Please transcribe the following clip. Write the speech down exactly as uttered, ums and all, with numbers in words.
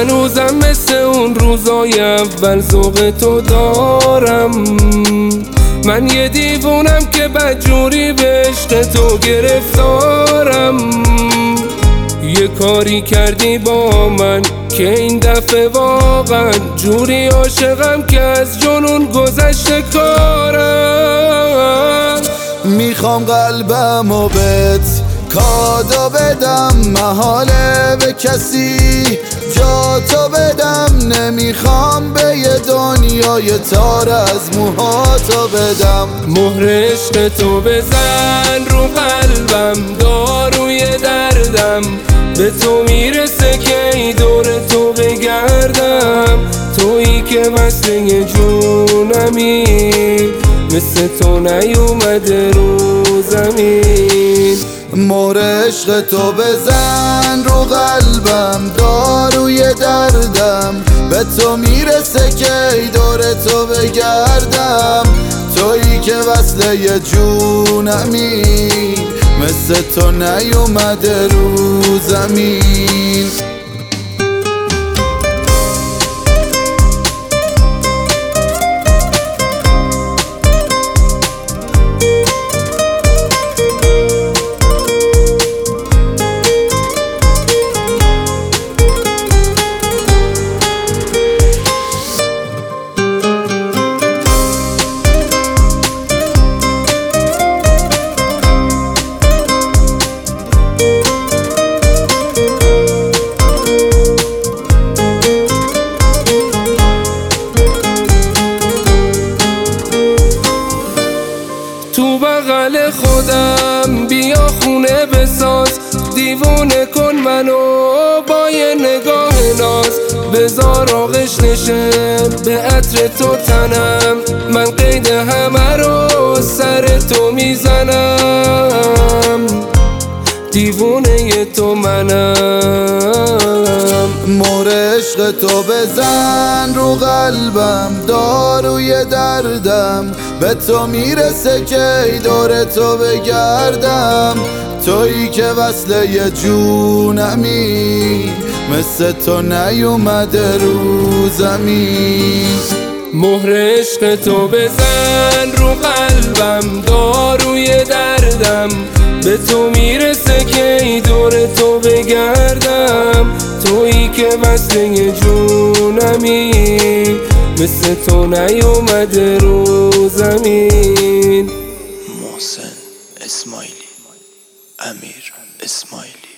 هنوزم مثل اون روزای اول ذوق تو دارم. من یه دیوونم که بدجوری به عشق تو گرفتارم. یه کاری کردی با من که این دفعه واقعا جوری عاشقم که از جنون گذشته کارم. میخوام قلبم و بهت کادو بدم، محاله به کسی جا تو بدم. نمیخوام به یه دنیای تار از موهاتو بدم. مهر عشق تو بزن رو قلبم، داروی دردم به تو میرسه که ای دور تو بگردم. تویی که وصله جونمی، مثل تو نیومده رو زمین. مهر عشق تو بزن رو قلبم، داروی دردم به تو میرسه که ای دور تو بگردم. تویی که وصله جونمی، مثل تو نیومده رو زمین. تو بغل خودم بیا خونه بساز، دیوونه کن منو با یه نگاه ناز. بذار آغش نشه به عطر تو تنم، من قید همه رو سر تو میزنم. دیوونه تو منم. مهر عشق تو بزن رو قلبم، داروی دردم به تو میرسه که ای دور تو بگردم. تویی که وصله جونمی، مثل تو نیومده رو زمین. مهر عشق تو بزن رو قلبم، داروی دردم به تو میرسه که ای دور تو بگردم. تویی که وصله جونمی، مثل تو نیومده رو زمین. محسن اسماعیلی، امیر اسماعیلی.